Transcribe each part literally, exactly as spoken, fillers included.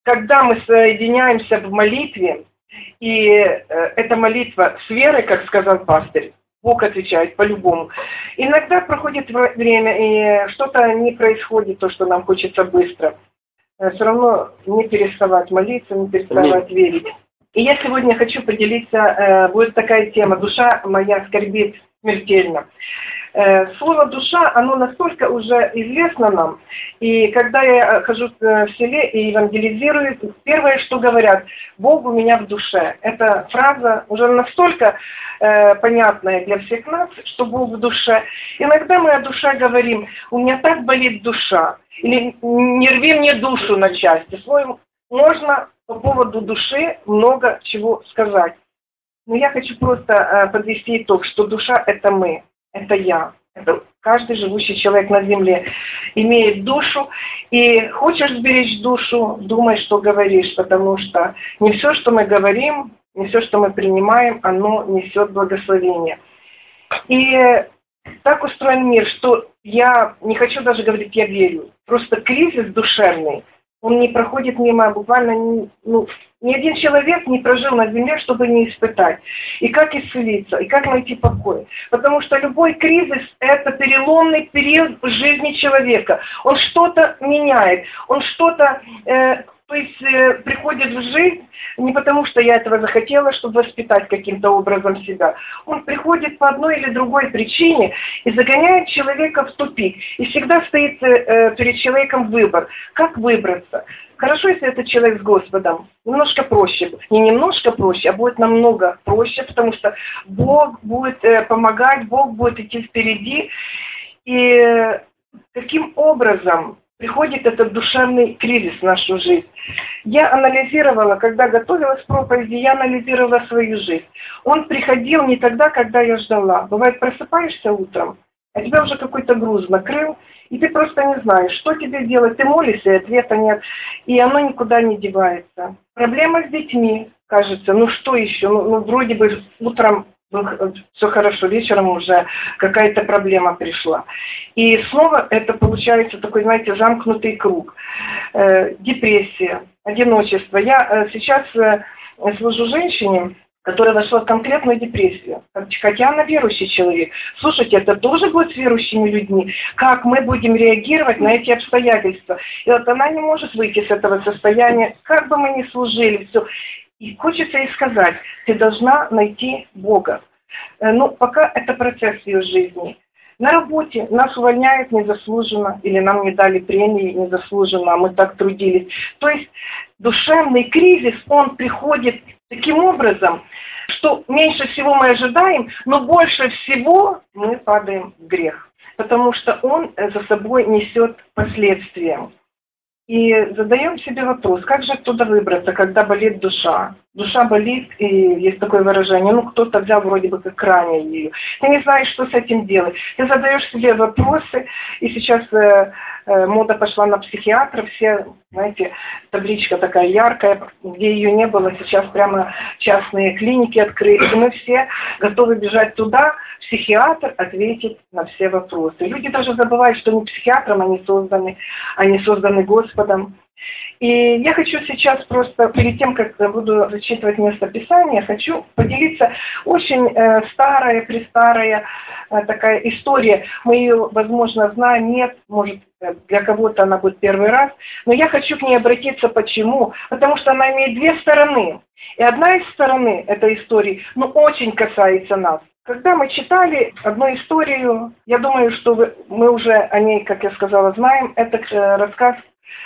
когда мы соединяемся в молитве, и э, эта молитва с верой, как сказал пастырь, Бог отвечает по-любому. Иногда проходит время, и что-то не происходит, то, что нам хочется быстро. Все равно не переставать молиться, не переставать верить. И я сегодня хочу поделиться, э, будет такая тема «Душа моя скорбит смертельно». Э, слово «душа», оно настолько уже известно нам, и когда я хожу в селе и евангелизирую, первое, что говорят: «Бог у меня в душе». Эта фраза уже настолько э, понятная для всех нас, что Бог в душе. Иногда мы о душе говорим: «У меня так болит душа», или «Не рви мне душу на части». Своим можно по поводу души много чего сказать. Но я хочу просто э, подвести итог, что душа – это мы. Это я. Это каждый живущий человек на земле имеет душу. И хочешь сберечь душу, думай, что говоришь, потому что не все, что мы говорим, не все, что мы принимаем, оно несет благословение. И так устроен мир, что я не хочу даже говорить «я верю». Просто кризис душевный, он не проходит мимо, буквально ну, ни один человек не прожил на земле, чтобы не испытать. И как исцелиться, и как найти покой. Потому что любой кризис – это переломный период в жизни человека. Он что-то меняет, он что-то, э, то есть э, приходит в жизнь не потому, что я этого захотела, чтобы воспитать каким-то образом себя. Он приходит по одной или другой причине и загоняет человека в тупик. И всегда стоит э, перед человеком выбор. Как выбраться? Хорошо, если это человек с Господом. Немножко проще. Не немножко проще, а будет намного проще, потому что Бог будет э, помогать, Бог будет идти впереди. И каким образом приходит этот душевный кризис в нашу жизнь? Я анализировала, когда готовилась к проповеди, я анализировала свою жизнь. Он приходил не тогда, когда я ждала. Бывает, просыпаешься утром, а тебя уже какой-то груз накрыл, и ты просто не знаешь, что тебе делать. Ты молишься, и ответа нет, и оно никуда не девается. Проблема с детьми, кажется, ну что еще? Ну, ну вроде бы утром все хорошо, вечером уже какая-то проблема пришла. И снова это получается такой, знаете, замкнутый круг. Э, депрессия, одиночество. Я э, сейчас э, служу женщине, которая вошла в конкретную депрессию. Хотя она верующий человек. Слушайте, это тоже будет с верующими людьми. Как мы будем реагировать на эти обстоятельства? И вот она не может выйти с этого состояния, как бы мы ни служили, все. И хочется ей сказать: ты должна найти Бога. Ну, пока это процесс в ее жизни. На работе нас увольняют незаслуженно, или нам не дали премии незаслуженно, а мы так трудились. То есть душевный кризис, он приходит таким образом, что меньше всего мы ожидаем, но больше всего мы падаем в грех, потому что он за собой несет последствия. И задаем себе вопрос: как же оттуда выбраться, когда болит душа? Душа болит, и есть такое выражение: ну, кто-то взял вроде бы как ранее ее. Ты не знаешь, что с этим делать. Ты задаешь себе вопросы, и сейчас э, э, мода пошла на психиатров, все, знаете, табличка такая яркая, где ее не было, сейчас прямо частные клиники открыли, и мы все готовы бежать туда, психиатр ответит на все вопросы. Люди даже забывают, что не психиатром они созданы, они созданы Господом. И я хочу сейчас просто, перед тем, как буду зачитывать место Писания, хочу поделиться очень э, старая, престарая э, такая история. Мы ее, возможно, знаем, нет, может, для кого-то она будет первый раз, но я хочу к ней обратиться. Почему? Потому что она имеет две стороны. И одна из сторон этой истории, ну, очень касается нас. Когда мы читали одну историю, я думаю, что вы, мы уже о ней, как я сказала, знаем, это э, рассказ.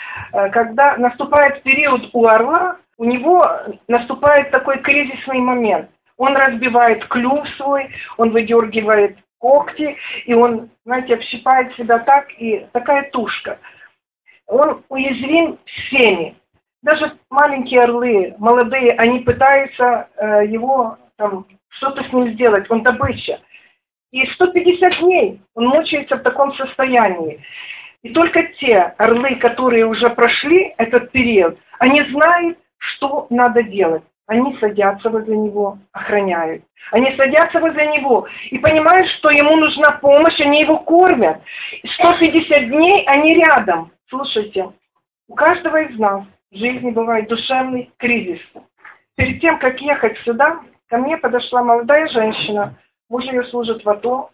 Когда наступает период у орла, у него наступает такой кризисный момент. Он разбивает клюв свой, он выдергивает когти, и он, знаете, общипает себя так, и такая тушка. Он уязвим всеми. Даже маленькие орлы, молодые, они пытаются э, его, там, что-то с ним сделать, он добыча. И сто пятьдесят дней он мучается в таком состоянии. И только те орлы, которые уже прошли этот период, они знают, что надо делать. Они садятся возле него, охраняют. Они садятся возле него и понимают, что ему нужна помощь, они его кормят. сто пятьдесят дней они рядом. Слушайте, у каждого из нас в жизни бывает душевный кризис. Перед тем, как ехать сюда, ко мне подошла молодая женщина, муж ее служит в АТО,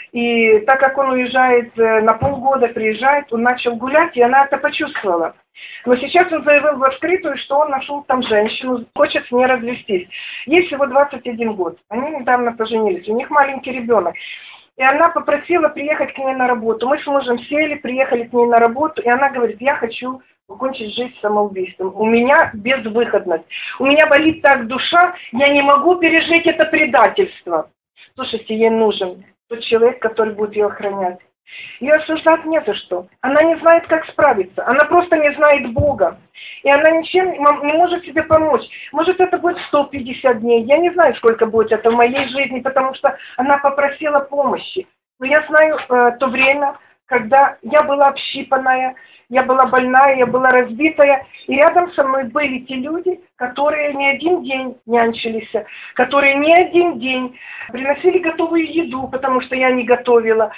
и так как он уезжает на полгода, приезжает, он начал гулять, и она это почувствовала. Но сейчас он заявил в открытую, что он нашел там женщину, хочет с ней развестись. Ей всего двадцать один год, они недавно поженились, у них маленький ребенок. И она попросила приехать к ней на работу. Мы с мужем сели, приехали к ней на работу, и она говорит: я хочу покончить жизнь самоубийством. У меня безвыходность. У меня болит так душа, я не могу пережить это предательство. Слушайте, ей нужен тот человек, который будет ее охранять. Ее осуждать не за что. Она не знает, как справиться. Она просто не знает Бога. И она ничем не может себе помочь. Может, это будет сто пятьдесят дней. Я не знаю, сколько будет это в моей жизни, потому что она попросила помощи. Но я знаю э, то время, когда я была общипанная, я была больная, я была разбитая. И рядом со мной были те люди, которые не один день нянчились, которые не один день приносили готовую еду, потому что я не готовила.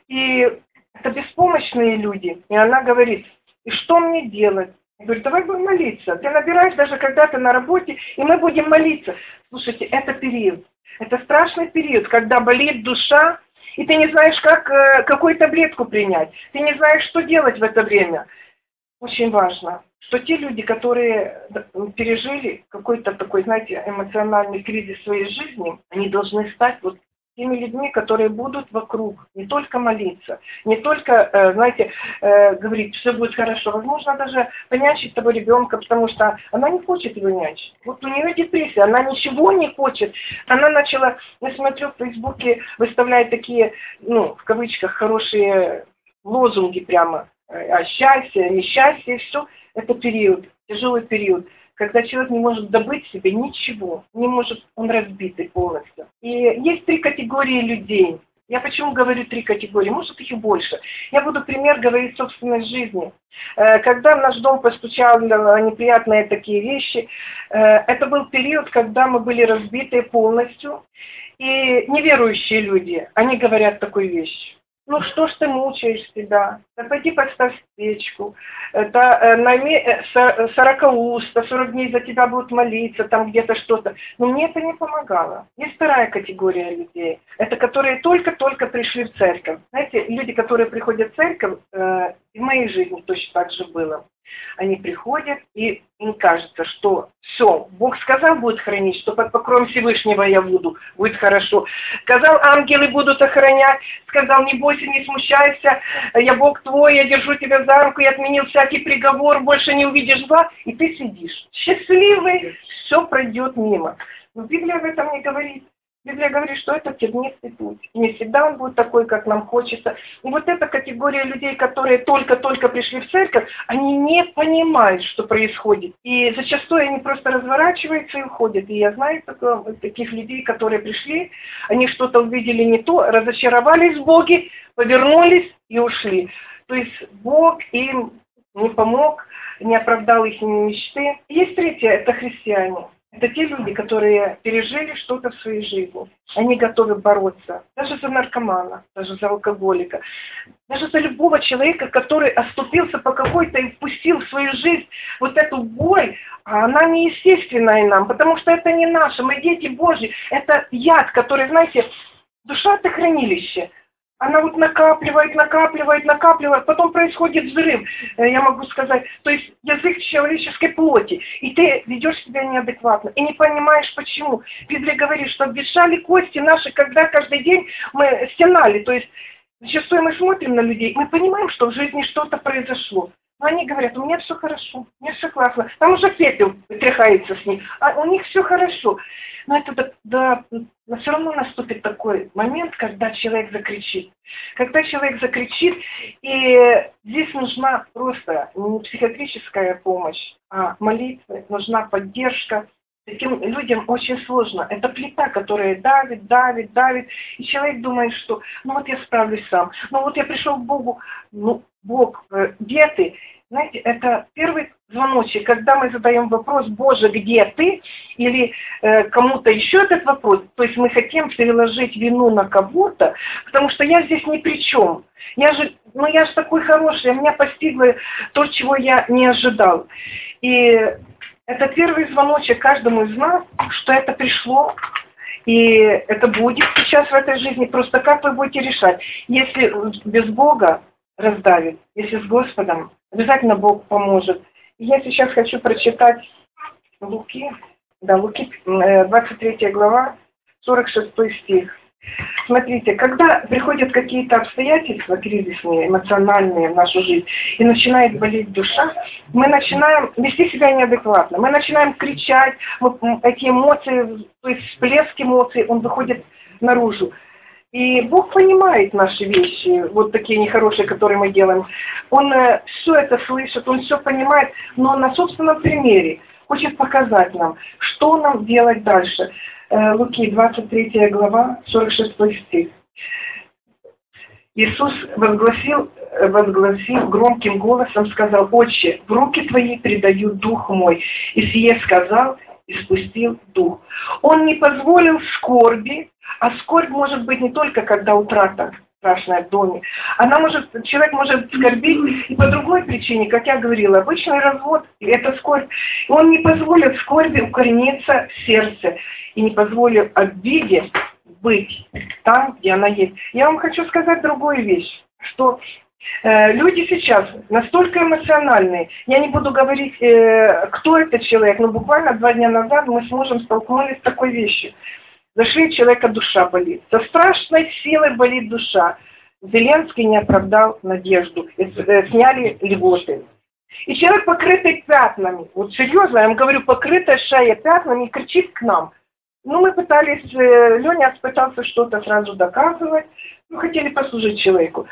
И это беспомощные люди. И она говорит: и что мне делать? Я говорю: давай будем молиться. Ты набираешь даже когда ты на работе, и мы будем молиться. Слушайте, это период. Это страшный период, когда болит душа, и ты не знаешь, как, какую таблетку принять. Ты не знаешь, что делать в это время. Очень важно, что те люди, которые пережили какой-то такой, знаете, эмоциональный кризис в своей жизни, они должны стать вот теми людьми, которые будут вокруг, не только молиться, не только, знаете, говорить: все будет хорошо. Возможно, даже понянчить того ребенка, потому что она не хочет его нянчить. Вот у нее депрессия, она ничего не хочет. Она начала, я смотрю, в Фейсбуке выставляет такие, ну, в кавычках, хорошие лозунги прямо о счастье, несчастье, и все. Это период, тяжелый период, когда человек не может добыть себе ничего, не может, он разбитый полностью. И есть три категории людей. Я почему говорю три категории? Может, их и больше. Я буду пример говорить собственной жизни. Когда в наш дом постучали неприятные такие вещи, это был период, когда мы были разбиты полностью. И неверующие люди, они говорят такую вещь: ну что ж ты мучаешь себя? Да пойди поставь свечку. Это найми сорокауста, сорок дней за тебя будут молиться, там где-то что-то. Но мне это не помогало. Есть вторая категория людей. Это которые только-только пришли в церковь. Знаете, люди, которые приходят в церковь, э, в моей жизни точно так же было. Они приходят, и им кажется, что все, Бог сказал, будет хранить, что под покровом Всевышнего я буду, будет хорошо. Сказал, ангелы будут охранять, сказал, не бойся, не смущайся, я Бог твой, я держу тебя за руку, я отменил всякий приговор, больше не увидишь зла, и ты сидишь счастливый, все пройдет мимо. Но Библия об этом не говорит. Библия говорит, что это тернистый путь. Не всегда он будет такой, как нам хочется. И вот эта категория людей, которые только-только пришли в церковь, они не понимают, что происходит. И зачастую они просто разворачиваются и уходят. И я знаю таких людей, которые пришли, они что-то увидели не то, разочаровались в Боге, повернулись и ушли. То есть Бог им не помог, не оправдал их мечты. И есть третье, это христиане. Это те люди, которые пережили что-то в своей жизни. Они готовы бороться. Даже за наркомана, даже за алкоголика. Даже за любого человека, который оступился по какой-то и впустил в свою жизнь вот эту боль. А она неестественная нам, потому что это не наше. Мы дети Божьи. Это яд, который, знаете, душа – это хранилище. Она вот накапливает, накапливает, накапливает, потом происходит взрыв, я могу сказать, то есть язык человеческой плоти, и ты ведешь себя неадекватно, и не понимаешь почему. Библия говорит, что обветшали кости наши, когда каждый день мы стенали, то есть зачастую мы смотрим на людей, мы понимаем, что в жизни что-то произошло. Но они говорят, у меня все хорошо, у меня все классно. Там уже пепел тряхается с них, а у них все хорошо. Но это да, да, но все равно наступит такой момент, когда человек закричит. Когда человек закричит, и здесь нужна просто не психиатрическая помощь, а молитва, нужна поддержка. Таким людям очень сложно. Это плита, которая давит, давит, давит. И человек думает, что ну вот я справлюсь сам. Ну вот я пришел к Богу. Ну, Бог, где ты? Знаете, это первый звоночек, когда мы задаем вопрос, Боже, где ты? Или э, кому-то еще этот вопрос. То есть мы хотим переложить вину на кого-то, потому что я здесь ни при чем. Я же, ну я же такой хороший, меня постигло то, чего я не ожидал. И это первый звоночек каждому из нас, что это пришло, и это будет сейчас в этой жизни. Просто как вы будете решать? Если без Бога раздавит, если с Господом, обязательно Бог поможет. И я сейчас хочу прочитать Луки, да, Луки, двадцать третья глава, сорок шестой стих. Смотрите, когда приходят какие-то обстоятельства кризисные, эмоциональные в нашу жизнь, и начинает болеть душа, мы начинаем вести себя неадекватно, мы начинаем кричать, вот эти эмоции, то есть всплеск эмоций, он выходит наружу. И Бог понимает наши вещи, вот такие нехорошие, которые мы делаем. Он э, все это слышит, Он все понимает, но на собственном примере хочет показать нам, что нам делать дальше. Луки, двадцать третья глава, сорок шестой стих. Иисус возгласил, возгласил громким голосом, сказал: «Отче, в руки Твои предаю дух мой». И сие сказал, и спустил дух. Он не позволил скорби, а скорбь может быть не только когда утрата страшная в доме. Она может, человек может скорбить и по другой причине, как я говорила, обычный развод, это скорбь. И он не позволил скорби укорениться в сердце и не позволил обиде быть там, где она есть. Я вам хочу сказать другую вещь, что э, люди сейчас настолько эмоциональные. Я не буду говорить, э, кто этот человек, но буквально два дня назад мы с мужем столкнулись с такой вещью. Зашли, у человека душа болит. Со страшной силой болит душа. Зеленский не оправдал надежду. Сняли льготы. И человек, покрытый пятнами, вот серьезно, я вам говорю, покрытая шея пятнами, и кричит к нам. Ну, мы пытались, Леня пытался что-то сразу доказывать, мы хотели послужить человеку.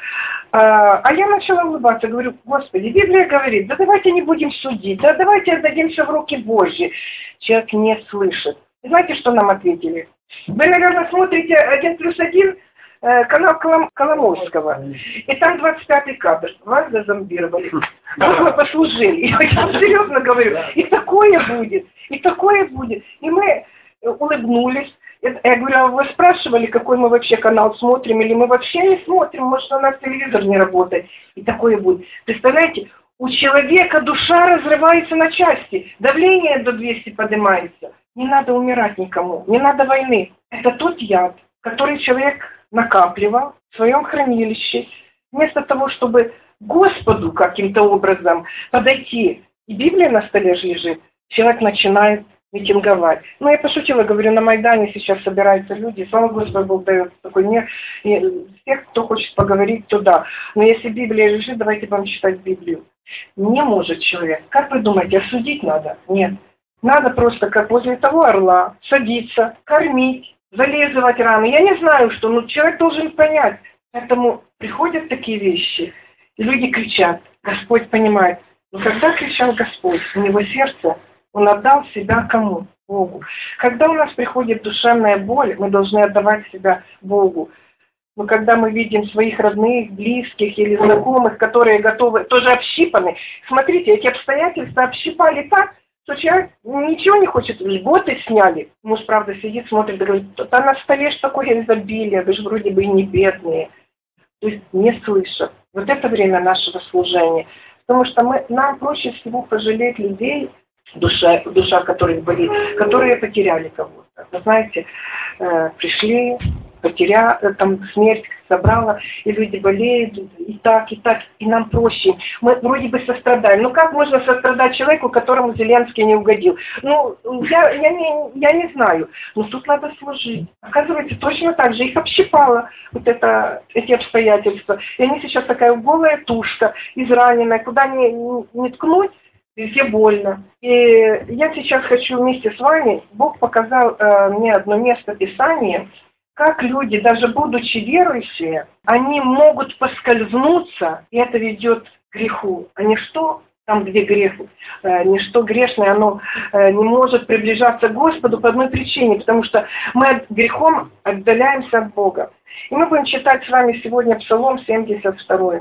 А, а я начала улыбаться, говорю: Господи, Библия говорит, да давайте не будем судить, да давайте отдадимся в руки Божьи. Человек не слышит. И знаете, что нам ответили? Вы, наверное, смотрите один плюс один, канал Колом, Коломойского, и там двадцать пятый кадр. Вас зазомбировали. Вот мы послужили. Я серьезно говорю. И такое будет, и такое будет. И мы улыбнулись. Я говорю: а вы спрашивали, какой мы вообще канал смотрим, или мы вообще не смотрим, может, у нас телевизор не работает. И такое будет. Представляете, у человека душа разрывается на части, давление до двухсот поднимается. Не надо умирать никому, не надо войны. Это тот яд, который человек накапливал в своем хранилище. Вместо того, чтобы Господу каким-то образом подойти, и Библия на столе же лежит, человек начинает митинговать. Ну, я пошутила, говорю, на Майдане сейчас собираются люди, слава Господу, Бог дает такой мир. И всех, кто хочет поговорить, туда. Но если Библия лежит, давайте будем читать Библию. Не может человек. Как вы думаете, осудить надо? Нет. Надо просто, как возле того орла, садиться, кормить, зализывать раны. Я не знаю, что, но человек должен понять. Поэтому приходят такие вещи, и люди кричат. Господь понимает. Но когда кричал Господь, у него сердце, он отдал себя кому? Богу. Когда у нас приходит душевная боль, мы должны отдавать себя Богу. Но когда мы видим своих родных, близких или знакомых, которые готовы, тоже общипаны, смотрите, эти обстоятельства общипали так, что человек ничего не хочет, льготы сняли. Муж, правда, сидит, смотрит, говорит: да на столе ж такое изобилие, вы же вроде бы и не бедные. То есть не слышат. Вот это время нашего служения. Потому что мы, нам проще всего пожалеть людей, душа, душа которых болит, которые потеряли кого-то. Вы знаете, э, пришли, потеряли, там смерть собрала, и люди болеют, и так, и так, и нам проще. Мы вроде бы сострадаем. Ну как можно сострадать человеку, которому Зеленский не угодил? Ну, я, я, не, я не знаю. Но тут надо служить. Оказывается, точно так же их общипало вот это, эти обстоятельства. И они сейчас такая голая тушка, израненная, куда ни, ни ткнуть, везде больно. И я сейчас хочу вместе с вами, Бог показал э, мне одно место Писания, как люди, даже будучи верующие, они могут поскользнуться, и это ведет к греху. А ничто, там, где грех, э, ничто грешное, оно э, не может приближаться к Господу по одной причине, потому что мы грехом отдаляемся от Бога. И мы будем читать с вами сегодня Псалом семьдесят два.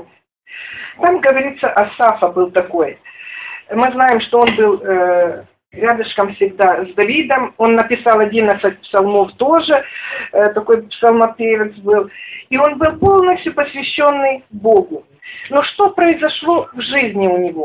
Там говорится, Асафа был такой. Мы знаем, что он был э, рядышком всегда с Давидом. Он написал одиннадцать псалмов тоже, э, такой псалмопевец был. И он был полностью посвященный Богу. Но что произошло в жизни у него?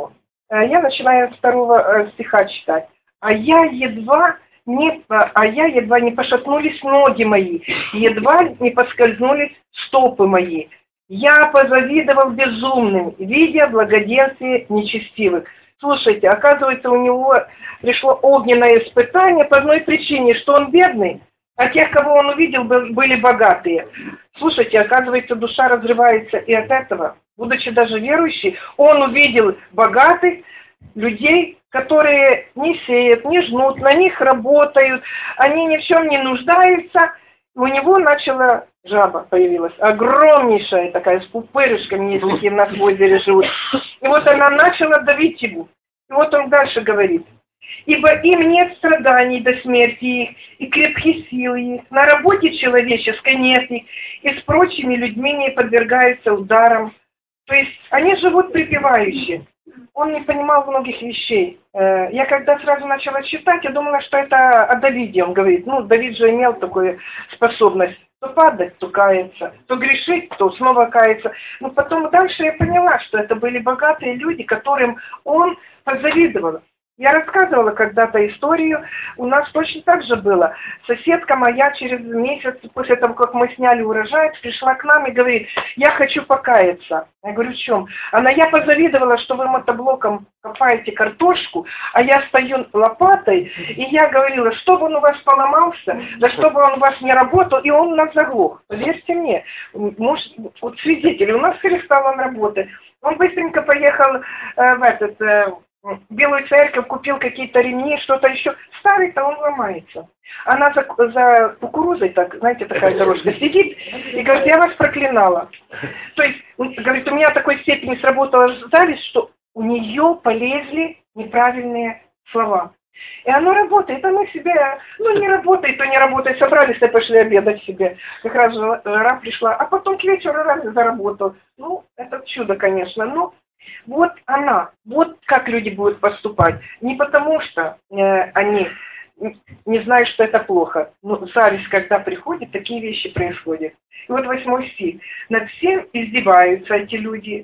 я начинаю с второго стиха читать. А я едва не, а я едва не пошатнулись ноги мои, едва не поскользнулись стопы мои. Я позавидовал безумным, видя благоденствие нечестивых. Слушайте, оказывается, у него пришло огненное испытание по одной причине, что он бедный, а тех, кого он увидел, были богатые. Слушайте, оказывается, душа разрывается и от этого. Будучи даже верующий, он увидел богатых людей, которые не сеют, не жнут, на них работают, они ни в чем не нуждаются. У него начала жаба появилась, огромнейшая такая, с пупырышками, есть такие на озере живут. И вот она начала давить его. И вот он дальше говорит. Ибо им нет страданий до смерти их, и крепких сил их, на работе человеческой нет их, и с прочими людьми не подвергаются ударам. То есть они живут припеваючи. Он не понимал многих вещей. Я когда сразу начала читать, я думала, что это о Давиде, он говорит. Ну, Давид же имел такую способность то падать, то каяться, то грешить, то снова каяться. Но потом дальше я поняла, что это были богатые люди, которым он позавидовал. Я рассказывала когда-то историю, у нас точно так же было. Соседка моя через месяц после того, как мы сняли урожай, пришла к нам и говорит, я хочу покаяться. Я говорю, в чем? Она, я позавидовала, что вы мотоблоком копаете картошку, а я стою лопатой, и я говорила, чтобы он у вас поломался, да чтобы он у вас не работал, и он у нас заглох. Поверьте мне, может, вот свидетели, у нас перестал он работать. Он быстренько поехал э, в этот... Э, Белую церковь, купил какие-то ремни, что-то еще. Старый-то он ломается. Она за, за кукурузой, так, знаете, такая дорожка, сидит и говорит, я вас проклинала. То есть, говорит, у меня такой степени сработала зависть, что у нее полезли неправильные слова. И оно работает, а мы себе, ну не работает, то не работает, собрались и пошли обедать себе. Как раз жара пришла, а потом к вечеру раз заработал. Ну, это чудо, конечно, но вот она, вот как люди будут поступать. Не потому что э, они не знают, что это плохо, но зависть, когда приходит, такие вещи происходят. И вот восьмой стих. Над всем издеваются эти люди,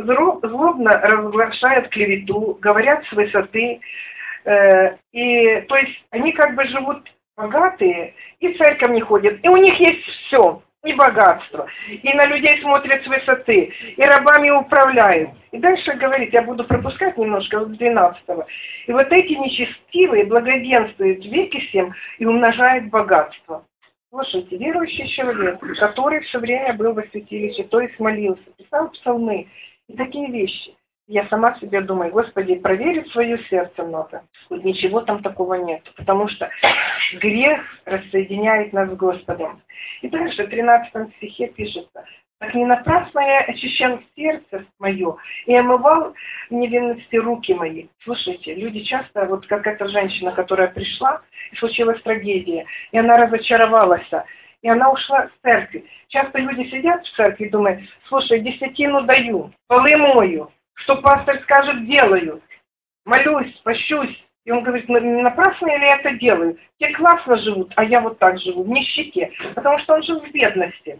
злобно разглашают клевету, говорят с высоты. Э, и, то есть они как бы живут богатые, и в церковь не ходят, и у них есть все. И богатство, и на людей смотрят с высоты, и рабами управляют. И дальше говорит, я буду пропускать немножко с двенадцатого. И вот эти нечестивые благоденствуют веки всем и умножают богатство. Слушайте, верующий человек, который все время был во святилище, то есть молился, писал псалмы и такие вещи. Я сама себе думаю, Господи, проверить свое сердце много. Вот ничего там такого нет, потому что грех рассоединяет нас с Господом. И дальше в тринадцатом стихе пишется, «Так не напрасно я очищал сердце мое и омывал в невинности руки мои». Слушайте, люди часто, вот как эта женщина, которая пришла, и случилась трагедия, и она разочаровалась, и она ушла с церкви. Часто люди сидят в церкви и думают, слушай, десятину даю, полы мою, что пастор скажет, делаю, молюсь, пощусь. И он говорит, ну, не напрасно ли я это делаю? Те классно живут, а я вот так живу, в нищете, потому что он жил в бедности.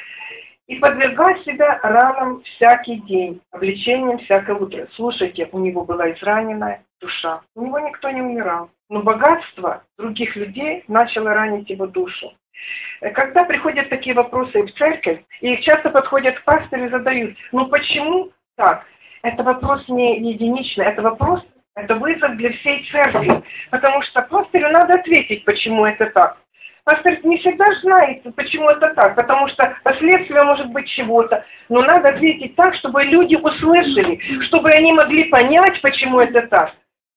И подвергал себя ранам всякий день, обличением всякое утро. Слушайте, у него была израненная душа, у него никто не умирал. Но богатство других людей начало ранить его душу. Когда приходят такие вопросы в церковь, и их часто подходят к пастору и задают, ну почему так? Это вопрос не единичный, это вопрос, это вызов для всей церкви, потому что пастырю надо ответить, почему это так. Пастор не всегда знает, почему это так, потому что последствия может быть чего-то, но надо ответить так, чтобы люди услышали, чтобы они могли понять, почему это так.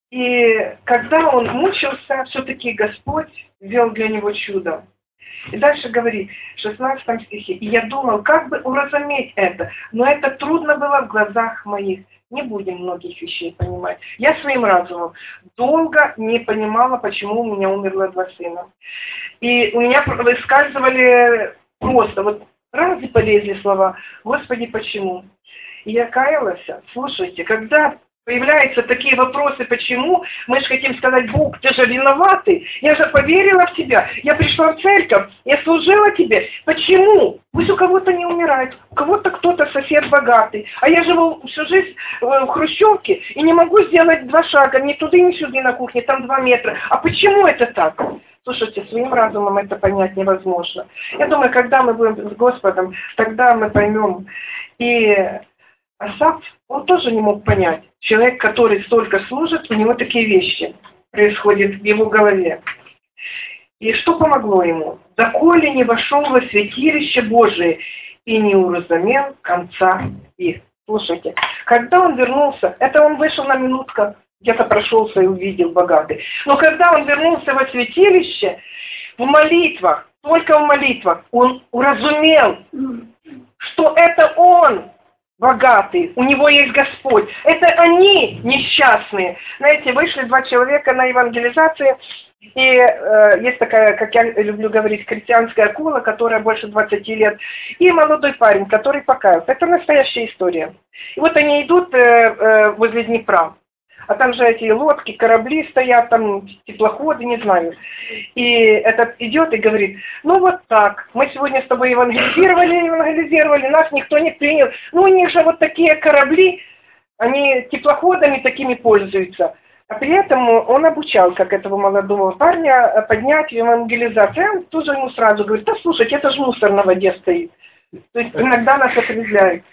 И когда он мучился, все-таки Господь сделал для него чудо. И дальше говорит, в шестнадцатом стихе, «И я думал, как бы уразуметь это, но это трудно было в глазах моих». Не будем многих вещей понимать. Я своим разумом долго не понимала, почему у меня умерло два сына. И у меня выскальзывали просто, вот раз и полезли слова, Господи, почему? И я каялась, слушайте, когда появляются такие вопросы, почему, мы же хотим сказать: Бог, ты же виноватый, я же поверила в тебя, я пришла в церковь, я служила тебе, почему? Пусть у кого-то не умирает, у кого-то кто-то сосед богатый, а я живу всю жизнь в хрущевке и не могу сделать два шага, ни туда, ни сюда на кухне, там два метра, а почему это так? Слушайте, своим разумом это понять невозможно. Я думаю, когда мы будем с Господом, тогда мы поймем. И Асав, он тоже не мог понять. Человек, который столько служит, у него такие вещи происходят в его голове. И что помогло ему? «Доколе не вошел во святилище Божие и не уразумел конца их». Слушайте, когда он вернулся, это он вышел на минутку, где-то прошелся и увидел богатый. Но когда он вернулся во святилище, в молитвах, только в молитвах, он уразумел, что это он богатый, у него есть Господь. Это они несчастные. Знаете, вышли два человека на евангелизации, и э, есть такая, как я люблю говорить, христианская акула, которая больше двадцати лет, и молодой парень, который покаялся. Это настоящая история. И вот они идут э, э, возле Днепра. А там же эти лодки, корабли стоят, там теплоходы, не знаю. И этот идет и говорит: ну вот так, мы сегодня с тобой евангелизировали, евангелизировали, нас никто не принял. Ну у них же вот такие корабли, они теплоходами такими пользуются. А при этом он обучал, как этого молодого парня, поднять евангелизацию. Он тоже ему сразу говорит: да слушайте, это же мусор на воде стоит. То есть иногда нас отрезвляют.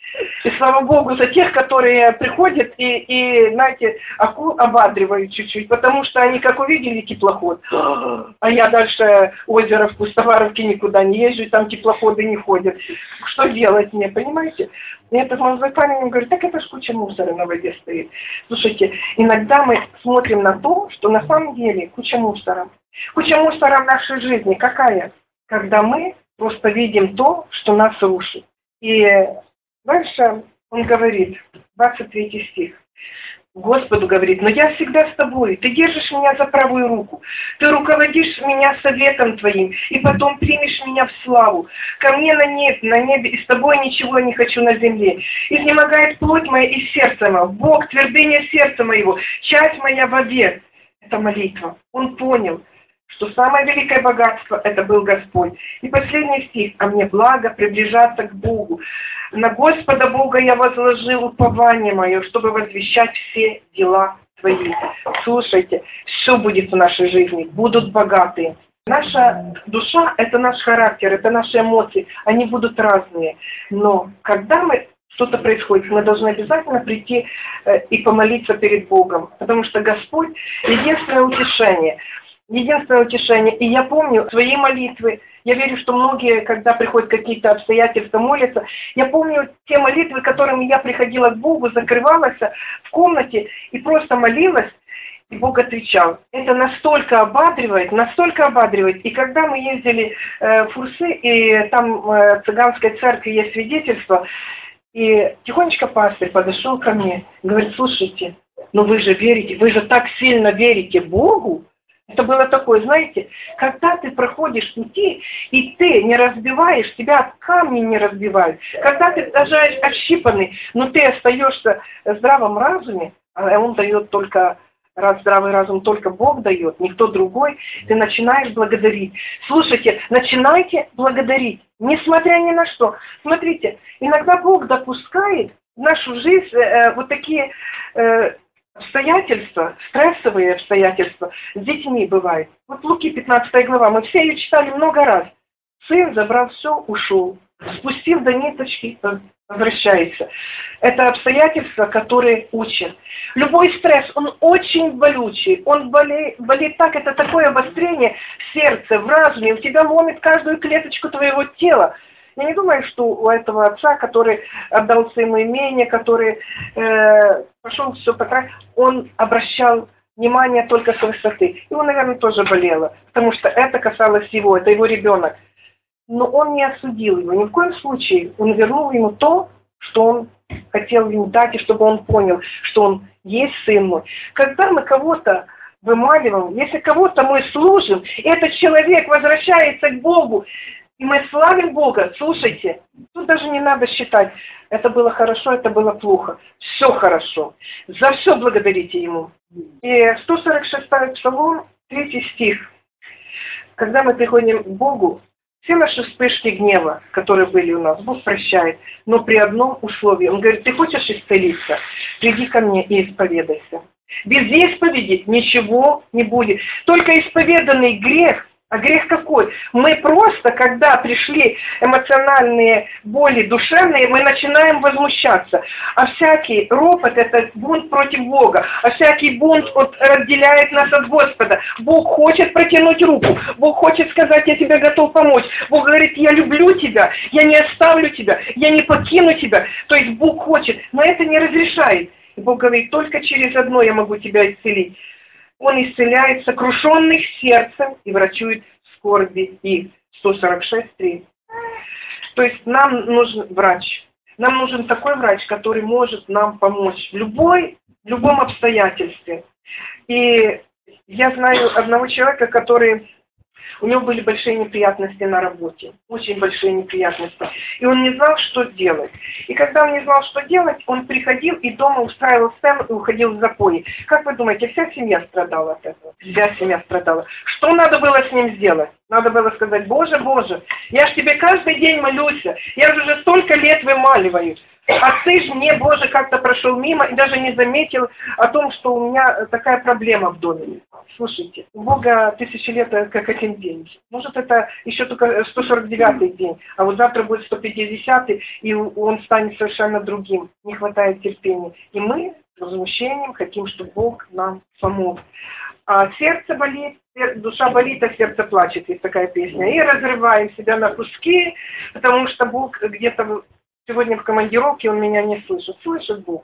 И слава Богу за тех, которые приходят и, и знаете, акул ободривают чуть-чуть, потому что они как увидели теплоход, а я дальше озеро в Пустоваровке никуда не езжу, и там теплоходы не ходят. Что делать мне, понимаете? И этот молодой парень говорит: так это ж куча мусора на воде стоит. Слушайте, иногда мы смотрим на то, что на самом деле куча мусора. Куча мусора в нашей жизни какая? Когда мы просто видим то, что нас рушит. И дальше он говорит, двадцать третий стих. Господу говорит: но я всегда с тобой, ты держишь меня за правую руку, ты руководишь меня советом твоим, и потом примешь меня в славу. Ко мне на небе, на небе, и с тобой ничего не хочу на земле. Изнемогает плоть моя и сердце мое, Бог, твердыня сердца моего, часть моя вовек. Это молитва. Он понял, что самое великое богатство – это был Господь. И последний стих: а мне благо приближаться к Богу. На Господа Бога я возложил упование мое, чтобы возвещать все дела твои. Слушайте, все будет в нашей жизни, будут богатые. Наша душа – это наш характер, это наши эмоции, они будут разные. Но когда мы что-то происходит, мы должны обязательно прийти э, и помолиться перед Богом, потому что Господь – единственное утешение. Единственное утешение. И я помню свои молитвы. Я верю, что многие, когда приходят какие-то обстоятельства, молятся. Я помню те молитвы, которыми я приходила к Богу, закрывалась в комнате и просто молилась, и Бог отвечал. Это настолько ободривает, настолько ободривает. И когда мы ездили э, в Фурсы, и там э, в цыганской церкви есть свидетельство, и тихонечко пастырь подошел ко мне, говорит: слушайте, ну вы же верите, вы же так сильно верите Богу. Это было такое, знаете, когда ты проходишь пути, и ты не разбиваешь, тебя камни не разбивают. Когда ты даже ощипанный, но ты остаешься в здравом разуме, а он дает только, раз здравый разум только Бог дает, никто другой, ты начинаешь благодарить. Слушайте, начинайте благодарить, несмотря ни на что. Смотрите, иногда Бог допускает в нашу жизнь э, вот такие... Э, обстоятельства, стрессовые обстоятельства с детьми бывают. Вот Луки пятнадцатая глава, мы все ее читали много раз. Сын забрал все, ушел, спустил до ниточки, возвращается. Это обстоятельства, которые учат. Любой стресс, он очень болючий, он болеет, болеет так, это такое обострение в сердце, в разуме, у тебя ломит каждую клеточку твоего тела. Я не думаю, что у этого отца, который отдал сыну имение, который э, пошел все потратить, он обращал внимание только с высоты. Его, наверное, тоже болело, потому что это касалось его, это его ребенок. Но он не осудил его, ни в коем случае. Он вернул ему то, что он хотел ему дать, и чтобы он понял, что он есть сын мой. Когда мы кого-то вымаливаем, если кого-то мы служим, и этот человек возвращается к Богу, И мы славим Бога. Слушайте, тут даже не надо считать, это было хорошо, это было плохо. Все хорошо. За все благодарите Ему. И сто сорок шестой Псалом, третий стих. Когда мы приходим к Богу, все наши вспышки гнева, которые были у нас, Бог прощает, но при одном условии. Он говорит, ты хочешь исцелиться? Приди ко мне и исповедайся. Без исповеди ничего не будет. Только исповеданный грех. А грех какой? Мы просто, когда пришли эмоциональные боли душевные, мы начинаем возмущаться. А всякий ропот – это бунт против Бога. А всякий бунт от, отделяет нас от Господа. Бог хочет протянуть руку. Бог хочет сказать, я тебе готов помочь. Бог говорит, я люблю тебя, я не оставлю тебя, я не покину тебя. То есть Бог хочет, но это не разрешает. И Бог говорит, только через одно я могу тебя исцелить. Он исцеляет сокрушенных сердцем и врачует скорби их. сто сорок шесть три. То есть нам нужен врач. Нам нужен такой врач, который может нам помочь в любой, в любом обстоятельстве. И я знаю одного человека, который... У него были большие неприятности на работе, очень большие неприятности. И он не знал, что делать. И когда он не знал, что делать, он приходил и дома устраивал сцену и уходил в запои. Как вы думаете, вся семья страдала от этого? Вся семья страдала. Что надо было с ним сделать? Надо было сказать, Боже, Боже, я ж тебе каждый день молюсь, я же уже столько лет вымаливаю. А ты ж мне, Боже, как-то прошел мимо и даже не заметил о том, что у меня такая проблема в доме. Слушайте, у Бога тысячи лет как один день. Может, это еще только сто сорок девятый день, а вот завтра будет сто пятидесятый, и он станет совершенно другим. Не хватает терпения. И мы с возмущением хотим, чтобы Бог нам помог. А сердце болит, душа болит, а сердце плачет. Есть такая песня. И разрываем себя на куски, потому что Бог где-то... Сегодня в командировке он меня не слышит. Слышит Бог.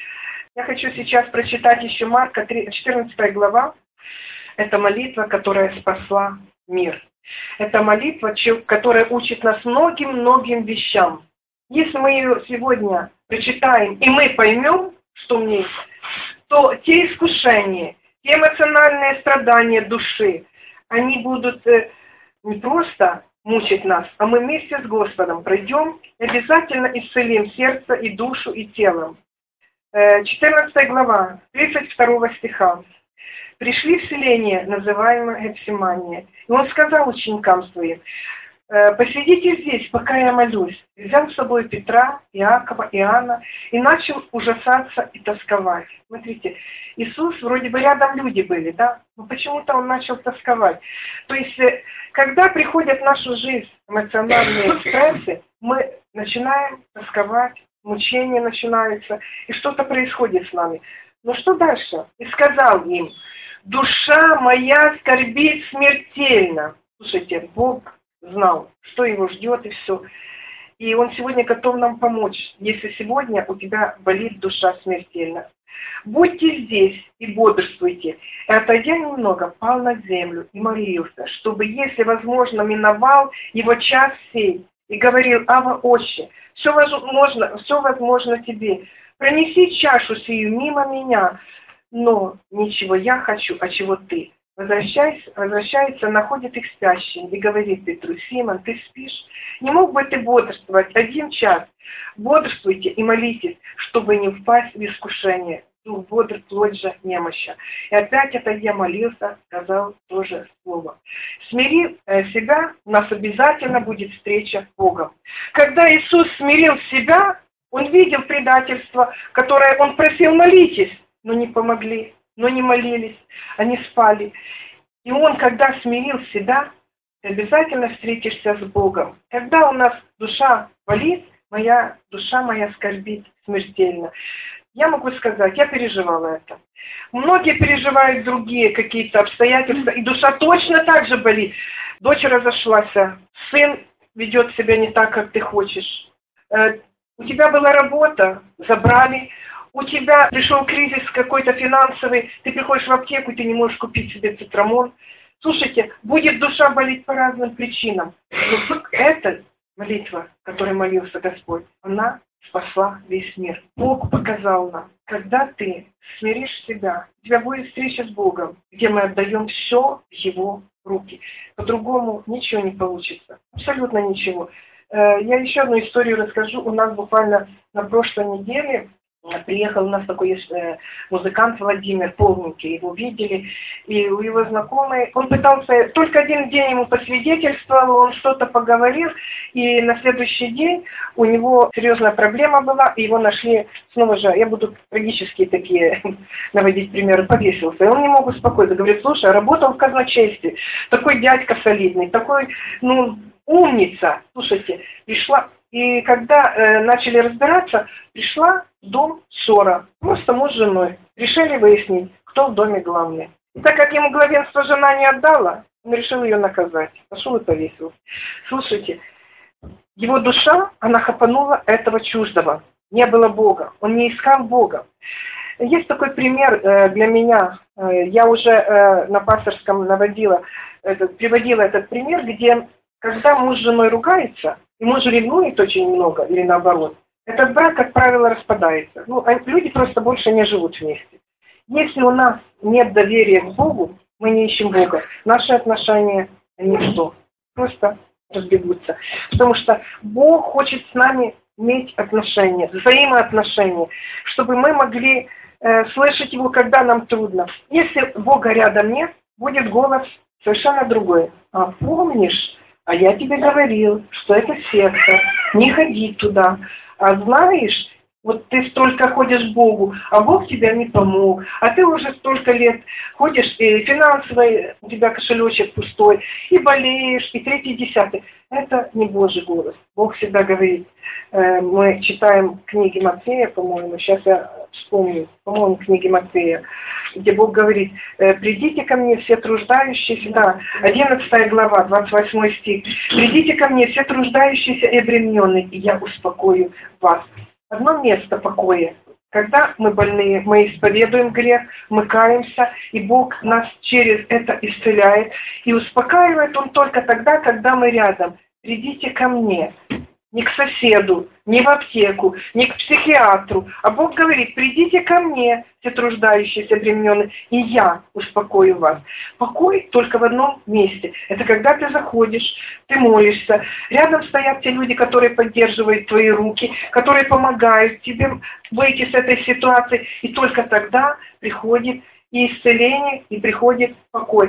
Я хочу сейчас прочитать еще Марка, четырнадцатая глава. Это молитва, которая спасла мир. Это молитва, которая учит нас многим-многим вещам. Если мы ее сегодня прочитаем, и мы поймем, что в ней, то те искушения, те эмоциональные страдания души, они будут не просто мучить нас, а мы вместе с Господом пройдем и обязательно исцелим сердце и душу и телом. четырнадцатая глава, тридцать второго стиха. Пришли в селение, называемое Гефсимания, и он сказал ученикам своим, посидите здесь, пока я молюсь. Взял с собой Петра, Иакова, Иоанна и начал ужасаться и тосковать. Смотрите, Иисус, вроде бы рядом люди были, да? Но почему-то он начал тосковать. То есть, когда приходят в нашу жизнь эмоциональные стрессы, мы начинаем тосковать, мучения начинаются, и что-то происходит с нами. Но что дальше? И сказал им, душа моя скорбит смертельно. Слушайте, Бог знал, что его ждет и все. И он сегодня готов нам помочь, если сегодня у тебя болит душа смертельно. Будьте здесь и бодрствуйте. И отойдя немного, пал на землю и молился, чтобы, если возможно, миновал его час сей, и говорил, Ава, Отче, все возможно, все возможно тебе. Пронеси чашу сию мимо меня, но ничего я хочу, а чего ты. Возвращаясь, возвращается, находит их спящими и говорит Петру, Симон, ты спишь? Не мог бы ты бодрствовать один час? Бодрствуйте и молитесь, чтобы не впасть в искушение. Дух бодр, плоть же немоща. И опять отойдя молился, сказал то же слово. Смирив себя, у нас обязательно будет встреча с Богом. Когда Иисус смирил себя, Он видел предательство, которое Он просил молитесь, но не помогли, но не молились, они спали. И Он, когда смирил себя, ты обязательно встретишься с Богом. Когда у нас душа болит, моя душа моя скорбит смертельно. Я могу сказать, я переживала это. Многие переживают другие какие-то обстоятельства, и душа точно так же болит. Дочь разошлась, сын ведет себя не так, как ты хочешь. У тебя была работа, забрали. У тебя пришел кризис какой-то финансовый, ты приходишь в аптеку, ты не можешь купить себе цитрамон. Слушайте, будет душа болеть по разным причинам. Но эта молитва, которой молился Господь, она спасла весь мир. Бог показал нам, когда ты смиришь себя, у тебя будет встреча с Богом, где мы отдаем все в Его руки. По-другому ничего не получится. Абсолютно ничего. Я еще одну историю расскажу. У нас буквально на прошлой неделе приехал, у нас такой есть музыкант Владимир, полненький, его видели, и у его знакомой, он пытался, только один день ему посвидетельствовал, он что-то поговорил, и на следующий день у него серьезная проблема была, и его нашли, снова же, я буду трагические такие наводить примеры, повесился, и он не мог успокоиться, говорит, слушай, работал в казначействе, такой дядька солидный, такой, ну, умница, слушайте, пришла, и когда э, начали разбираться, пришла в дом ссора, просто муж с женой, решили выяснить, кто в доме главный. И так как ему главенство жена не отдала, он решил ее наказать, пошел и повесился. Слушайте, его душа, она хапанула этого чуждого, не было Бога, он не искал Бога. Есть такой пример э, для меня, э, я уже э, на пасторском наводила, этот, приводила этот пример, где когда муж с женой ругается, и муж ревнует очень много, или наоборот, этот брак, как правило, распадается. Ну, люди просто больше не живут вместе. Если у нас нет доверия к Богу, мы не ищем Бога, наши отношения, они что? Просто разбегутся. Потому что Бог хочет с нами иметь отношения, взаимоотношения, чтобы мы могли э, слышать Его, когда нам трудно. Если Бога рядом нет, будет голос совершенно другой. А помнишь, а я тебе говорил, что это секта, не ходи туда. А знаешь, вот ты столько ходишь к Богу, а Бог тебе не помог. А ты уже столько лет ходишь, и финансовый у тебя кошелечек пустой, и болеешь, и третий, десятый. Это не Божий голос. Бог всегда говорит. Мы читаем книги Матфея, по-моему, сейчас я вспомню, по-моему, книги Матфея, где Бог говорит, придите ко мне все труждающиеся, да, одиннадцатая глава, двадцать восьмой стих, придите ко мне все труждающиеся и обремененные, и я успокою вас. Одно место покоя. Когда мы больные, мы исповедуем грех, мы каемся, и Бог нас через это исцеляет. И успокаивает Он только тогда, когда мы рядом. Придите ко мне. Не к соседу, не в аптеку, не к психиатру. А Бог говорит, придите ко мне, все труждающиеся, обремененные, и я успокою вас. Покой только в одном месте. Это когда ты заходишь, ты молишься. Рядом стоят те люди, которые поддерживают твои руки, которые помогают тебе выйти с этой ситуации. И только тогда приходит и исцеление, и приходит покой.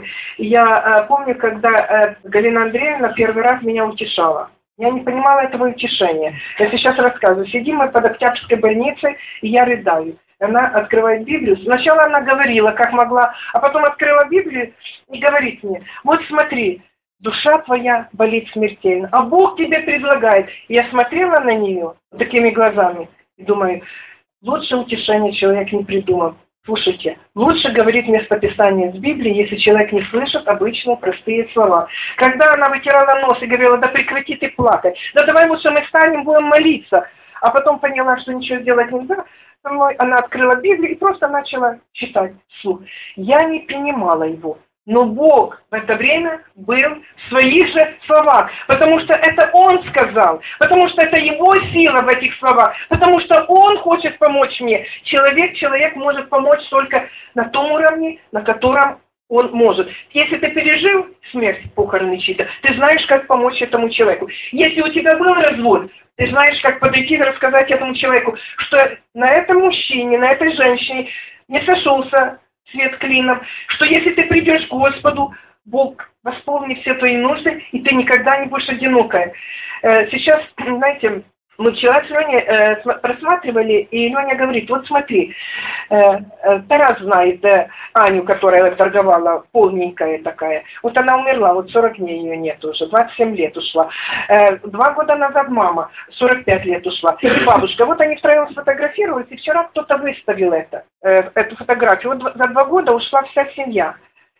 Я э, помню, когда э, Галина Андреевна первый раз меня утешала. Я не понимала этого утешения. Я сейчас рассказываю. Сидим мы под Октябрьской больницей, и я рыдаю. Она открывает Библию. Сначала она говорила, как могла, а потом открыла Библию и говорит мне, вот смотри, душа твоя болит смертельно, а Бог тебе предлагает. И я смотрела на нее такими глазами и думаю, лучше утешение человек не придумал. Слушайте, лучше говорить местописание с Библии, если человек не слышит обычные простые слова. Когда она вытирала нос и говорила, да прекрати ты плакать, да давай лучше мы встанем, будем молиться, а потом поняла, что ничего сделать нельзя, со мной она открыла Библию и просто начала читать вслух. Я не принимала его. Но Бог в это время был в своих же словах, потому что это Он сказал, потому что это Его сила в этих словах, потому что Он хочет помочь мне. Человек, человек может помочь только на том уровне, на котором он может. Если ты пережил смерть, похороны чьи-то, ты знаешь, как помочь этому человеку. Если у тебя был развод, ты знаешь, как подойти и рассказать этому человеку, что на этом мужчине, на этой женщине не сошелся свет клином, что если ты придешь к Господу, Бог восполнит все твои нужды, и ты никогда не будешь одинокая. Сейчас, знаете, мы вчера с Леней э, просматривали, и Леня говорит, вот смотри, э, э, Тарас знает э, Аню, которая торговала, полненькая такая, вот она умерла, вот сорок дней ее нет уже, двадцать семь лет ушла. Э, два года назад мама, сорок пять лет ушла. И бабушка, вот они втроем сфотографировались, и вчера кто-то выставил это, э, эту фотографию. Вот за два года ушла вся семья.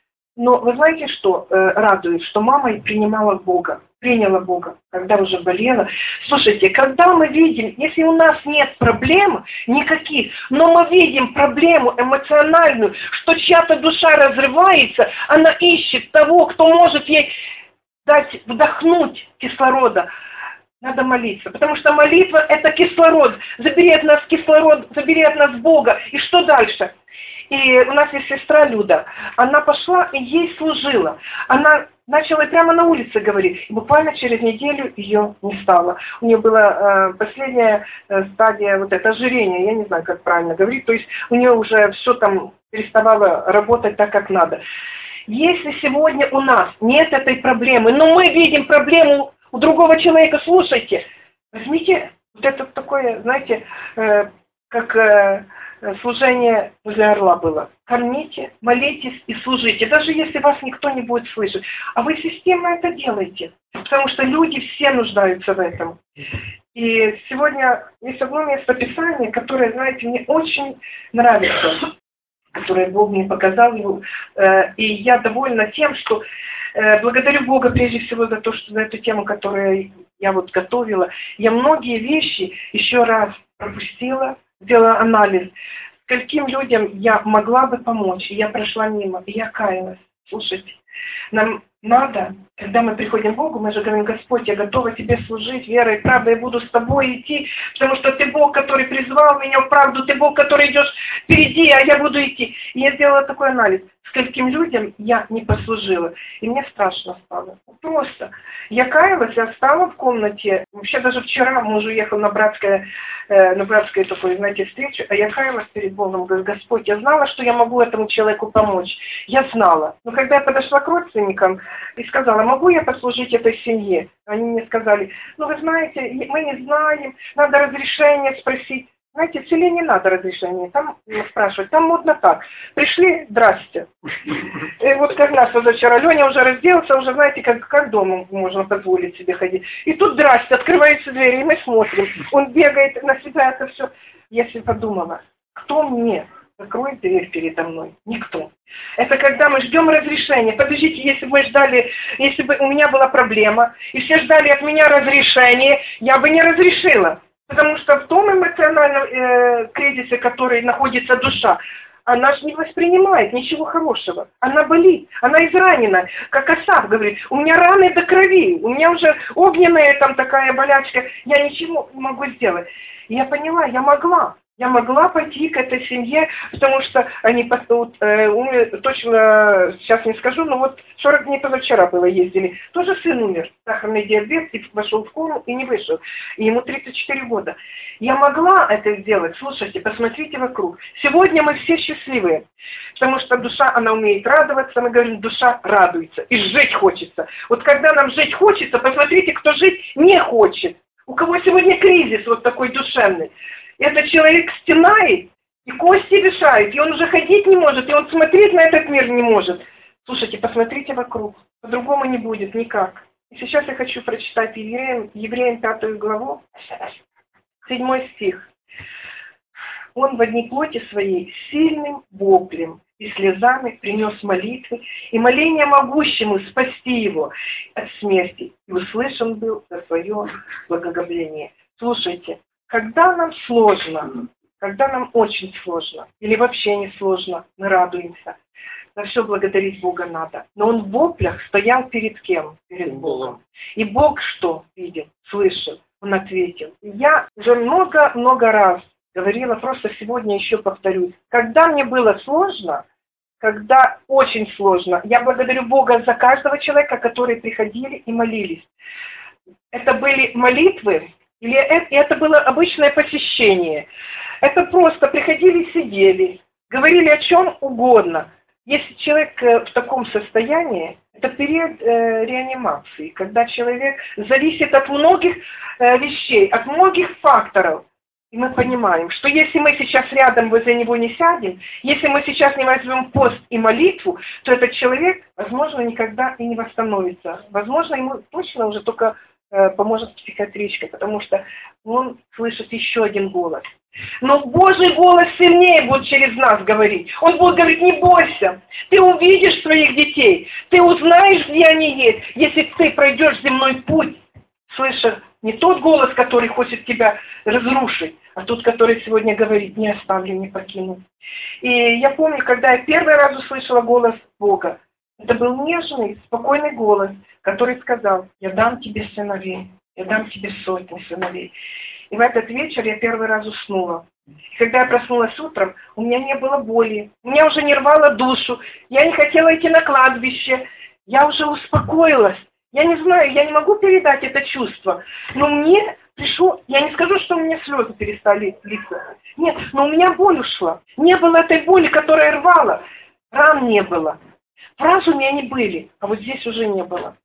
Но вы знаете, что э, радует, что мама и принимала Бога, приняла Бога, когда уже болела. Слушайте, когда мы видим, если у нас нет проблем никаких, но мы видим проблему эмоциональную, что чья-то душа разрывается, она ищет того, кто может ей дать вдохнуть кислорода. Надо молиться, потому что молитва – это кислород. Забери от нас кислород, забери от нас Бога. И что дальше? И у нас есть сестра Люда. Она пошла и ей служила. Она начала прямо на улице говорить. И буквально через неделю ее не стало. У нее была э, последняя э, стадия вот это ожирение. Я не знаю, как правильно говорить. То есть у нее уже все там переставало работать так, как надо. Если сегодня у нас нет этой проблемы, но мы видим проблему у другого человека, слушайте, возьмите вот это такое, знаете, э, как э, служение возле орла было. Кормите, молитесь и служите, даже если вас никто не будет слышать. А вы системно это делаете, потому что люди все нуждаются в этом. И сегодня есть одно место Писания, которое, знаете, мне очень нравится, которое Бог мне показал его, э, и я довольна тем, что э, благодарю Бога прежде всего за то, что за эту тему, которую я вот готовила, я многие вещи еще раз пропустила, сделала анализ, скольким людям я могла бы помочь, и я прошла мимо, и я каялась. Слушайте, нам надо, когда мы приходим к Богу, мы же говорим: Господь, я готова тебе служить верой и правдой, я буду с тобой идти, потому что ты Бог, который призвал меня в правду, ты Бог, который идешь впереди, а я буду идти. И я сделала такой анализ, скольким людям я не послужила, и мне страшно стало. Просто. Я каялась, я встала в комнате, вообще даже вчера муж уехал на братское, э, на братское такое, знаете, встречу, а я каялась перед Богом, говорю: Господь, я знала, что я могу этому человеку помочь, я знала. Но когда я подошла к родственникам и сказала: могу я послужить этой семье? Они мне сказали: ну вы знаете, мы не знаем, надо разрешение спросить. Знаете, в селе не надо разрешения, там спрашивать, там модно так. Пришли, здрасте. И вот как раз позавчера Леня уже разделся, уже знаете, как, как дома можно позволить себе ходить. И тут здрасте, открываются двери, и мы смотрим. Он бегает, на себя это все. Я себе подумала, кто мне закроет дверь передо мной? Никто. Это когда мы ждем разрешения. Подождите, если бы мы ждали, если бы у меня была проблема, и все ждали от меня разрешения, я бы не разрешила. Потому что в том эмоциональном э, кризисе, который находится душа, она же не воспринимает ничего хорошего. Она болит, она изранена. Как Асав говорит: у меня раны до крови, у меня уже огненная там такая болячка, я ничего не могу сделать. И я поняла, я могла. Я могла пойти к этой семье, потому что они вот, э, умер, точно сейчас не скажу, но вот сорок дней позавчера было, ездили. Тоже сын умер, сахарный диабет, и вошел в кому и не вышел. И ему тридцать четыре года. Я могла это сделать. Слушайте, посмотрите вокруг. Сегодня мы все счастливые, потому что душа, она умеет радоваться. Мы говорим: душа радуется, и жить хочется. Вот когда нам жить хочется, посмотрите, кто жить не хочет. У кого сегодня кризис вот такой душевный. Этот человек стенает, и кости решает, и он уже ходить не может, и он смотреть на этот мир не может. Слушайте, посмотрите вокруг, по-другому не будет никак. И сейчас я хочу прочитать Евреям, Евреям пятую главу, седьмой стих. Он в одни плоти своей сильным воплем и слезами принес молитвы и моление могущему спасти его от смерти, и услышан был за свое благоговение. Слушайте, когда нам сложно, когда нам очень сложно, или вообще не сложно, мы радуемся. За все благодарить Бога надо. Но он в воплях стоял перед кем? Перед Богом. И Бог что видел, слышал? Он ответил. Я уже много-много раз говорила, просто сегодня еще повторюсь. Когда мне было сложно, когда очень сложно, я благодарю Бога за каждого человека, которые приходили и молились. Это были молитвы, или это, это было обычное посещение. Это просто приходили, сидели, говорили о чем угодно. Если человек в таком состоянии, это период э, реанимации, когда человек зависит от многих э, вещей, от многих факторов. И мы понимаем, что если мы сейчас рядом возле него не сядем, если мы сейчас не возьмем пост и молитву, то этот человек, возможно, никогда и не восстановится. Возможно, ему точно уже только поможет психиатричка, потому что он слышит еще один голос. Но Божий голос сильнее будет через нас говорить. Он будет говорить: не бойся, ты увидишь своих детей, ты узнаешь, где они есть, если ты пройдешь земной путь, слыша не тот голос, который хочет тебя разрушить, а тот, который сегодня говорит: не оставлю, не покину. И я помню, когда я первый раз услышала голос Бога, это был нежный, спокойный голос, который сказал: я дам тебе сыновей. я дам тебе сотни сыновей. И в этот вечер я первый раз уснула. И когда я проснулась утром, у меня не было боли, у меня уже не рвало душу, я не хотела идти на кладбище, я уже успокоилась. Я не знаю, я не могу передать это чувство, но мне пришло, я не скажу, что у меня слезы перестали литься. Нет, но у меня боль ушла. Не было этой боли, которая рвала. Ран не было. В разуме они были, а вот здесь уже не было.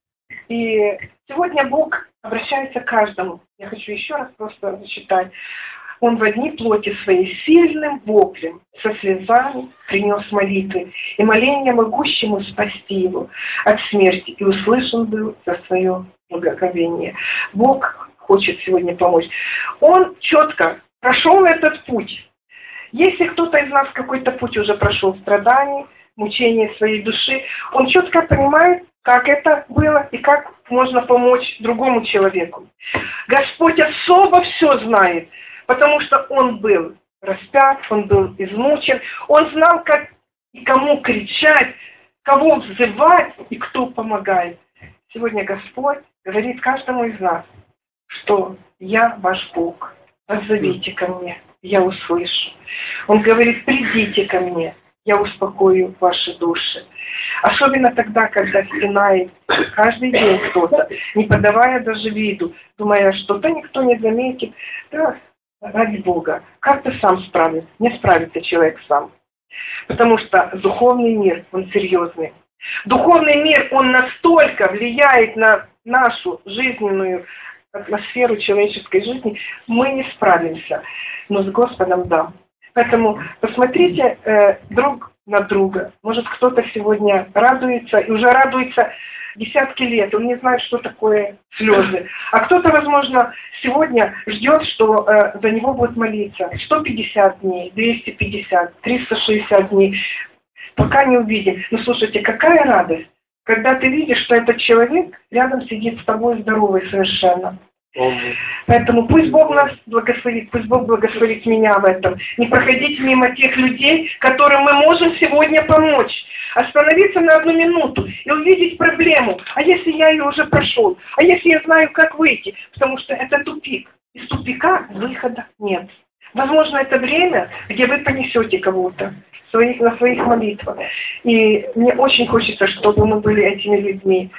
И сегодня Бог обращается к каждому. Я хочу еще раз просто зачитать. Он в одни плоти своей сильным воплем, со слезами принес молитвы, и моление могущему спасти его от смерти, и услышан был за свое благоговение. Бог хочет сегодня помочь. Он четко прошел этот путь. Если кто-то из нас какой-то путь уже прошел страданий, мучения своей души, он четко понимает, как это было и как можно помочь другому человеку. Господь особо все знает, потому что он был распят, он был измучен, он знал, как и кому кричать, кого взывать и кто помогает. Сегодня Господь говорит каждому из нас, что я ваш Бог, позовите ко мне, я услышу. Он говорит, придите ко мне, я успокою ваши души. Особенно тогда, когда стенает каждый день кто-то, не подавая даже виду, думая, что-то никто не заметит. Да, ради Бога, как ты сам справишься? Не справится человек сам. Потому что духовный мир, он серьезный. Духовный мир, он настолько влияет на нашу жизненную атмосферу человеческой жизни, мы не справимся. Но с Господом да. Поэтому посмотрите э, друг на друга. Может, кто-то сегодня радуется, и уже радуется десятки лет, он не знает, что такое слезы. А кто-то, возможно, сегодня ждет, что э, за него будут молиться сто пятьдесят дней, двести пятьдесят, триста шестьдесят дней. Пока не увидим. Но слушайте, какая радость, когда ты видишь, что этот человек рядом сидит с тобой здоровый совершенно. Поэтому пусть Бог нас благословит, пусть Бог благословит меня в этом. Не проходить мимо тех людей, которым мы можем сегодня помочь. Остановиться на одну минуту и увидеть проблему. А если я ее уже прошел? А если я знаю, как выйти? Потому что это тупик. Из тупика выхода нет. Возможно, это время, где вы понесете кого-то своих, на своих молитвах. И мне очень хочется, чтобы мы были этими людьми.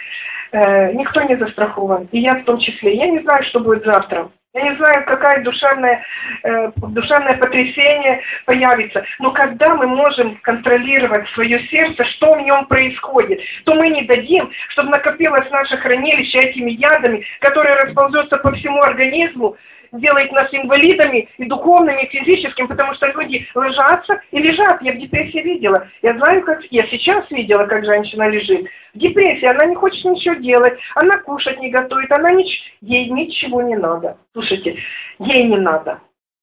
Э, никто не застрахован, и я в том числе. Я не знаю, что будет завтра. Я не знаю, какое душевное, э, душевное потрясение появится. Но когда мы можем контролировать свое сердце, что в нем происходит, то мы не дадим, чтобы накопилось наше хранилище этими ядами, которые расползутся по всему организму, делает нас инвалидами и духовными, и физическими, потому что люди ложатся и лежат. Я в депрессии видела. Я знаю, как... Я сейчас видела, как женщина лежит. В депрессии она не хочет ничего делать, она кушать не готовит, она нич... ей ничего не надо. Слушайте, ей не надо.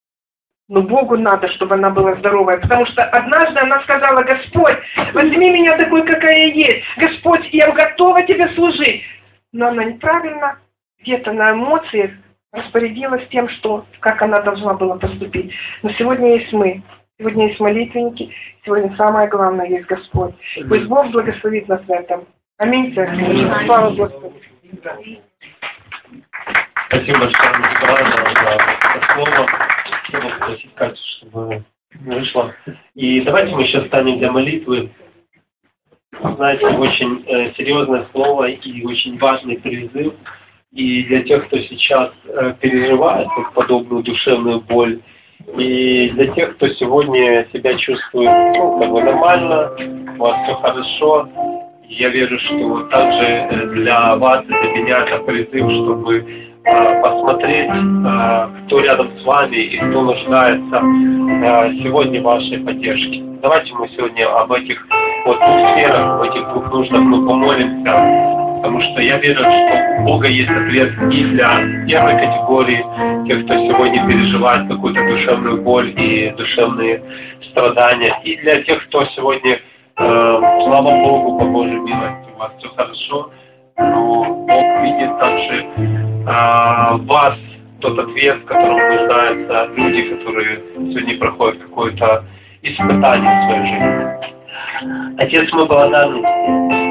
Но Богу надо, чтобы она была здоровая, потому что однажды она сказала: Господь, возьми меня такой, какая я есть. Господь, я готова тебе служить. Но она неправильно, где-то на эмоциях, распорядилась тем, что, как она должна была поступить. Но сегодня есть мы, сегодня есть молитвенники, сегодня самое главное есть Господь. Пусть Бог благословит нас в этом. Аминь. Слава Господу. Спасибо большое, Николай, за это слово. Хотел спросить Катю, чтобы вышла. И давайте мы сейчас встанем для молитвы. Знаете, очень э, серьезное слово и очень важный призыв. И для тех, кто сейчас э, переживает вот подобную душевную боль, и для тех, кто сегодня себя чувствует ну, как бы нормально, у вас все хорошо, я верю, что также для вас и для меня это призыв, чтобы э, посмотреть, э, кто рядом с вами и кто нуждается э, сегодня в вашей поддержке. Давайте мы сегодня об этих вот двух сферах, об этих двух нуждах мы помолимся. Потому что я верю, что у Бога есть ответ и для первой категории, тех, кто сегодня переживает какую-то душевную боль и душевные страдания, и для тех, кто сегодня, э, слава Богу, по Божьей милости, у вас все хорошо, но Бог видит также э, вас, тот ответ, в котором нуждаются люди, которые сегодня проходят какое-то испытание в своей жизни. Отец, мы благодарны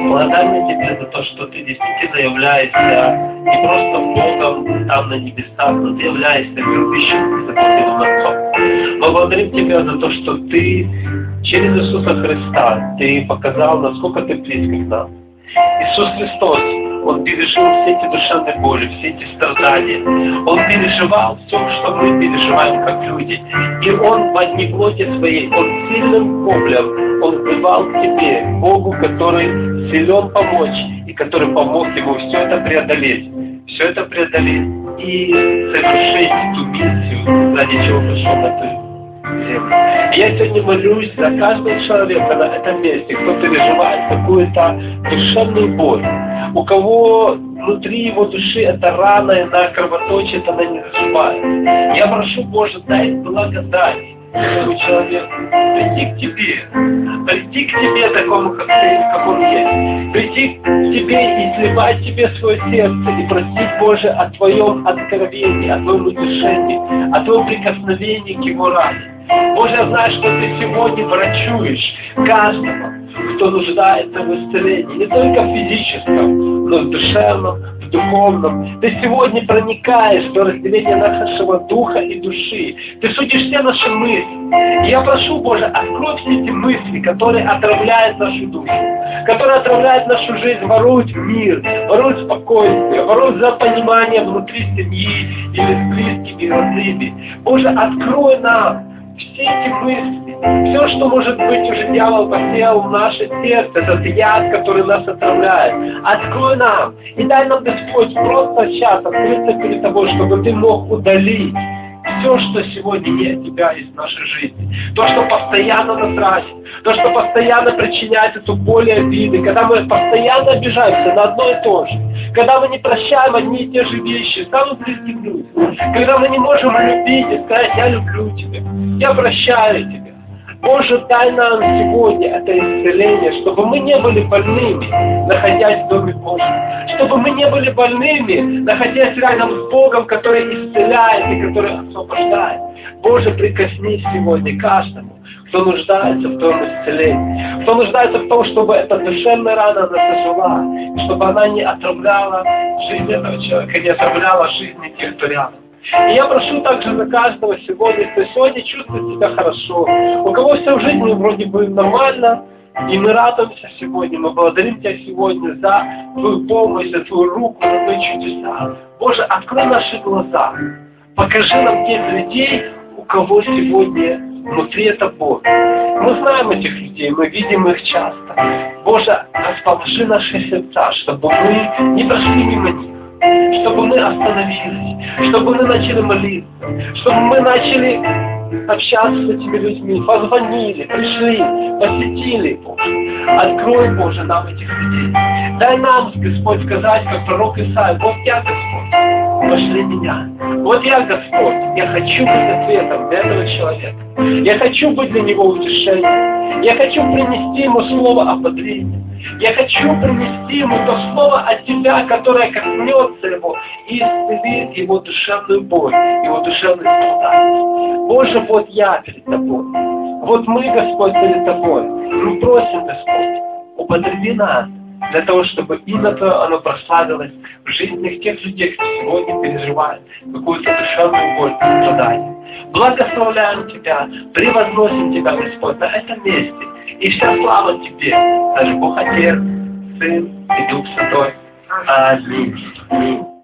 Благодарны Тебе за то, что Ты действительно являешься не просто Богом там на небесах, но Ты являешься любящим и заботливым Отцом. Мы благодарим Тебя за то, что Ты через Иисуса Христа, Ты показал, насколько Ты близко к нам. Иисус Христос, Он пережил все эти душевные боли, все эти страдания. Он переживал все, что мы переживаем как люди. И Он в одни плоти своей, Он сильным воплем, Он взывал к Тебе, Богу, который силен помочь, и который помог Ему все это преодолеть. Все это преодолеть и совершить ту миссию, ради чего пришел на эту землю. И я сегодня молюсь за каждого человека на этом месте, кто переживает какую-то душевную боль, у кого внутри его души эта рана, она кровоточит, она не заживает. Я прошу, Боже, дай благодать этому человеку прийти к Тебе, прийти к Тебе такому, как Ты, как он есть, прийти к Тебе и сливать Тебе свое сердце и просить, Боже, о Твоем откровении, о Твоем утешении, о Твоем прикосновении к Его ране. Боже, я знаю, что Ты сегодня врачуешь каждого, кто нуждается в исцелении, не только в физическом, но и в душевном, в духовном. Ты сегодня проникаешь в разделение нашего духа и души. Ты судишь все наши мысли. И я прошу, Боже, открой все эти мысли, которые отравляют нашу душу, которые отравляют нашу жизнь, воруют мир, воруют спокойствие, воруют за понимание внутри семьи или с близкими и родными. Боже, открой нам все эти мысли, все, что, может быть, уже дьявол посеял в наше сердце, этот яд, который нас отравляет. Открой нам и дай нам, Господь, просто сейчас открыться перед Тобой, чтобы Ты мог удалить все, что сегодня не от Тебя из нашей жизни. То, что постоянно нас ранит, то, что постоянно причиняет эту боль и обиды, когда мы постоянно обижаемся на одно и то же, когда мы не прощаем одни и те же вещи, самым близким людям, когда мы не можем любить и сказать: я люблю Тебя, я прощаю Тебя. Боже, дай нам сегодня это исцеление, чтобы мы не были больными, находясь в Доме Божьем, чтобы мы не были больными, находясь рядом с Богом, который исцеляет и который освобождает. Боже, прикоснись сегодня каждому, кто нуждается в Твоем исцелении, кто нуждается в том, чтобы эта душевная рана она зажила, чтобы она не отравляла жизнь этого человека, не отравляла жизнь тех, кто рядом. И я прошу также за каждого сегодня, кто сегодня чувствует себя хорошо, у кого все в жизни вроде бы нормально, и мы радуемся сегодня, мы благодарим Тебя сегодня за Твою помощь, за Твою руку, за Твои чудеса. Боже, открой наши глаза, покажи нам тех людей, у кого сегодня внутри это боль. Мы знаем этих людей, мы видим их часто. Боже, расположи наши сердца, чтобы мы не прошли мимо них, чтобы мы остановились, чтобы мы начали молиться, чтобы мы начали общаться с этими людьми, позвонили, пришли, посетили, Боже. Открой, Боже, нам этих людей. Дай нам, Господь, сказать, как пророк Исаия: вот я, Господь, пошли меня. Вот я, Господь, я хочу быть ответом для этого человека. Я хочу быть для него утешением. Я хочу принести ему слово ободрения. Я хочу принести ему то слово от Тебя, которое коснется его и исцелит его душевную боль, его душевные страдания. Боже, вот я перед Тобой. Вот мы, Господь, перед Тобой. Мы просим, Господь, употреби нас для того, чтобы имя Твое, оно прославилось в жизнях тех людей, кто сегодня переживает какую-то душевную боль, страдание. Благословляем Тебя, превозносим Тебя, Господь, на этом месте. И вся слава Тебе, наш Бог Отец, Сын и Дух Святой. Аминь. Аминь.